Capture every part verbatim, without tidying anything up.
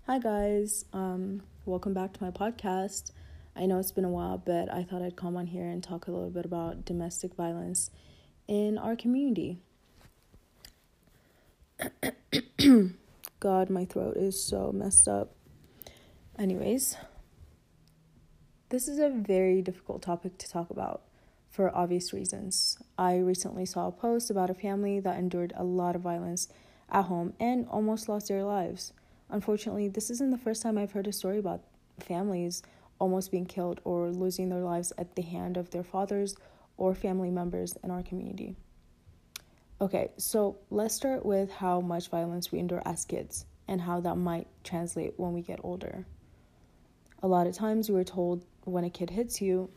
Hi guys, um, welcome back to my podcast. I know it's been a while, but I thought I'd come on here and talk a little bit about domestic violence in our community. God, my throat is so messed up. Anyways, this is a very difficult topic to talk about for obvious reasons. I recently saw a post about a family that endured a lot of violence at home and almost lost their lives. Unfortunately, this isn't the first time I've heard a story about families almost being killed or losing their lives at the hand of their fathers or family members in our community. Okay, so let's start with how much violence we endure as kids and how that might translate when we get older. A lot of times we were told when a kid hits you,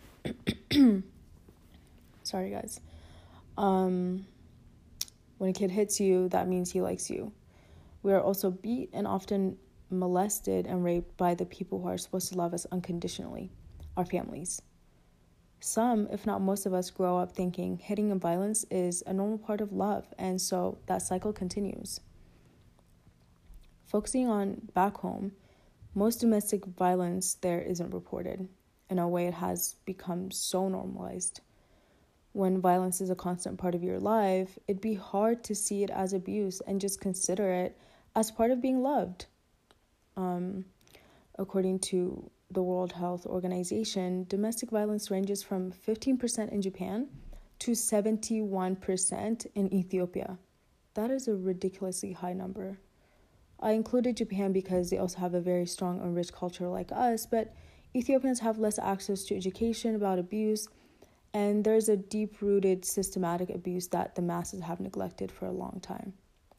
sorry guys, um, when a kid hits you, that means he likes you. We are also beat and often molested and raped by the people who are supposed to love us unconditionally, our families. Some, if not most of us, grow up thinking hitting and violence is a normal part of love, and so that cycle continues. Focusing on back home, most domestic violence there isn't reported. In a way, it has become so normalized. When violence is a constant part of your life, it'd be hard to see it as abuse and just consider it as part of being loved. Um, according to the World Health Organization, domestic violence ranges from fifteen percent in Japan to seventy-one percent in Ethiopia. That is a ridiculously high number. I included Japan because they also have a very strong and rich culture like us, but Ethiopians have less access to education about abuse, and there's a deep-rooted systematic abuse that the masses have neglected for a long time.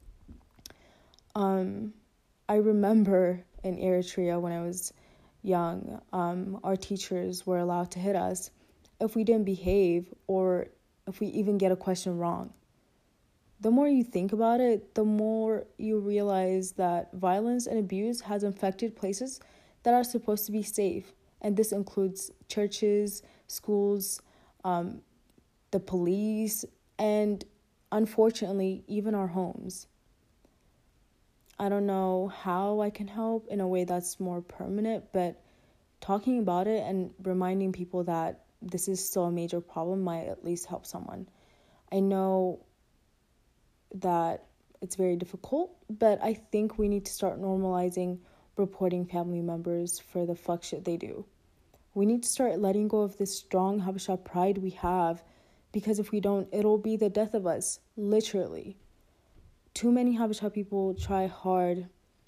Um, I remember in Eritrea when I was young, um, our teachers were allowed to hit us if we didn't behave or if we even get a question wrong. The more you think about it, the more you realize that violence and abuse has infected places that are supposed to be safe. And this includes churches, schools, um, the police, and unfortunately, even our homes. I don't know how I can help in a way that's more permanent, but talking about it and reminding people that this is still a major problem might at least help someone. I know that it's very difficult, but I think we need to start normalizing reporting family members for the fuck shit they do. We need to start letting go of this strong Habesha pride we have, because if we don't, it'll be the death of us, literally. Too many Habesha people try hard,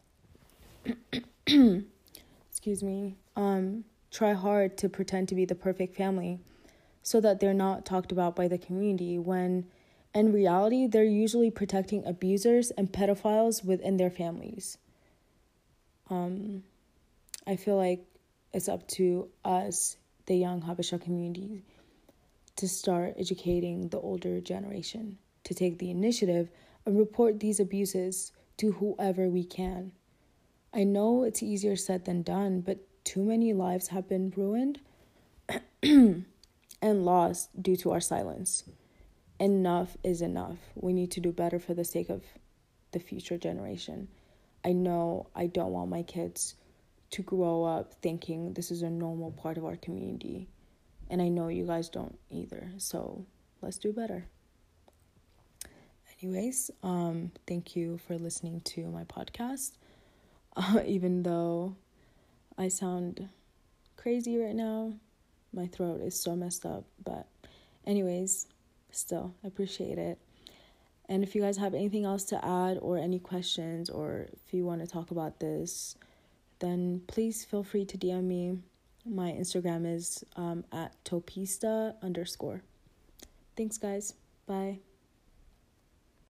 excuse me, um, try hard to pretend to be the perfect family so that they're not talked about by the community, when in reality, they're usually protecting abusers and pedophiles within their families. Um, I feel like it's up to us, the young Habesha community, to start educating the older generation, to take the initiative and report these abuses to whoever we can. I know it's easier said than done, but too many lives have been ruined and lost due to our silence. Enough is enough. We need to do better for the sake of the future generation. I know I don't want my kids to grow up thinking this is a normal part of our community. And I know you guys don't either. So let's do better. Anyways, um, thank you for listening to my podcast. Uh, even though I sound crazy right now, my throat is so messed up. But anyways, still, I appreciate it. And if you guys have anything else to add or any questions, or if you want to talk about this, then please feel free to D M me. My Instagram is um, at topista underscore. Thanks, guys. Bye.